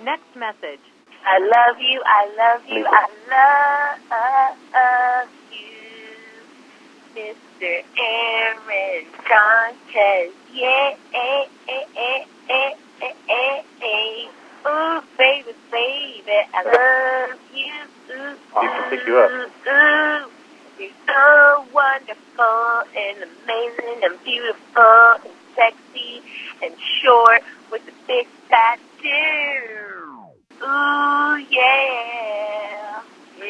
Next message. I love you, I love you, I love you, Mr. Aaron Sanchez. Yeah, ooh, baby, baby, I love you. Ooh, We can pick you up. ooh, you're so wonderful and amazing and beautiful and sexy and short with a big tattoo. Ooh, yeah.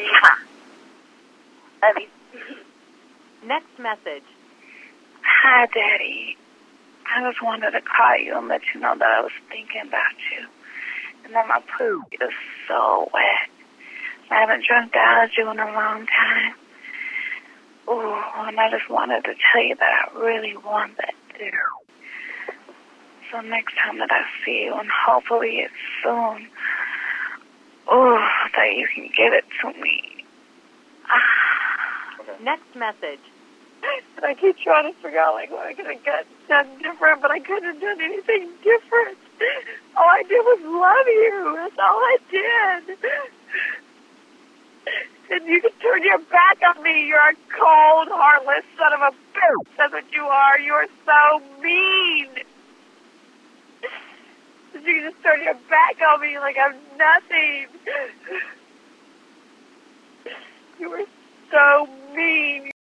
Love you. Next message. Hi, Daddy. I just wanted to call you and let you know that I was thinking about you. And that my poop is so wet. I haven't drunk Algae in a long time. Ooh, and I just wanted to tell you that I really want that too. So next time that I see you, and hopefully it's soon, ooh, that you can give it to me. Next message. And I keep trying to figure out like what I could have done different, but I couldn't have done anything different. All I did was love you. That's all I did. And you can turn your back on me. You're a cold, heartless son of a bitch. That's what you are. You are so mean. You can just turn your back on me like I'm nothing. You were so mean.